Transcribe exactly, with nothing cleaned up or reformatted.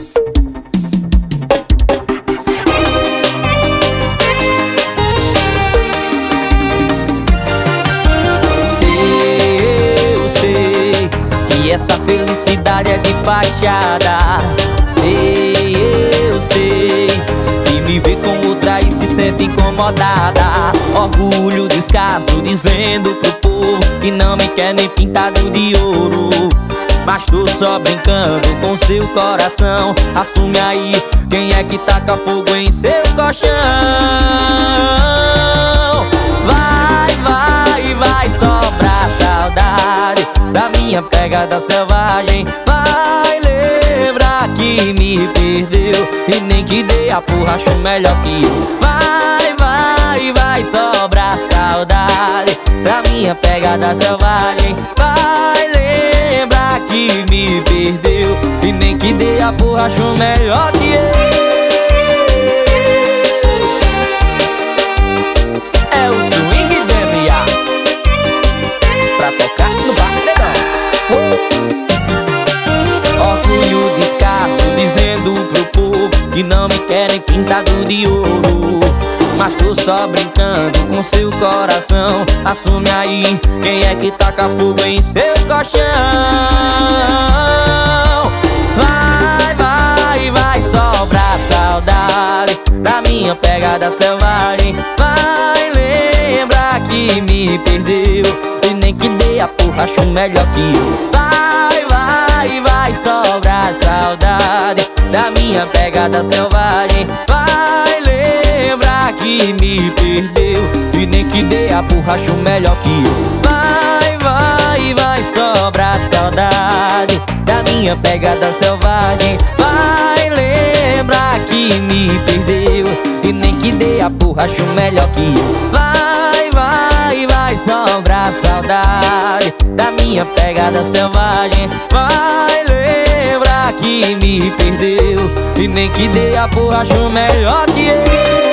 Essa felicidade é de fachada. Sei, eu sei que me vê com outra e se sente incomodada. Orgulho descaso dizendo pro povo que não me quer nem pintado de ouro. Mas tô só brincando com seu coração. Assume aí, quem é que taca fogo em seu colchão? Vai, vai, vai sobrar saudade da minha pegada selvagem. Vai lembrar que me perdeu e nem que dê a porra, acho melhor que eu. Vai, vai, vai sobrar saudade da minha pegada selvagem. Vai lembrar que me perdeu e nem que dê a porra, acho melhor que eu. É o swing do M A pra tocar no paredão. Orgulho descaso dizendo pro povo que não me querem pintado de ouro. Mas tô só brincando com seu coração. Assume aí, quem é que taca fogo em seu colchão? Vai, vai, vai sobrar saudade da minha pegada selvagem. Vai lembrar que me perdeu e nem que dê a porra, acho melhor que eu. Vai, vai, vai sobrar saudade da minha pegada selvagem. Vai lembrar que me perdeu e nem que dê a porra, acho melhor que eu. Vai, vai, vai sobrar saudade da minha pegada selvagem. Vai lembrar que me perdeu e nem que dê a porra, acho melhor que eu. Vai, vai, vai sobrar saudade da minha pegada selvagem. Vai lembrar que me perdeu e nem que dê a porra, acho melhor que eu.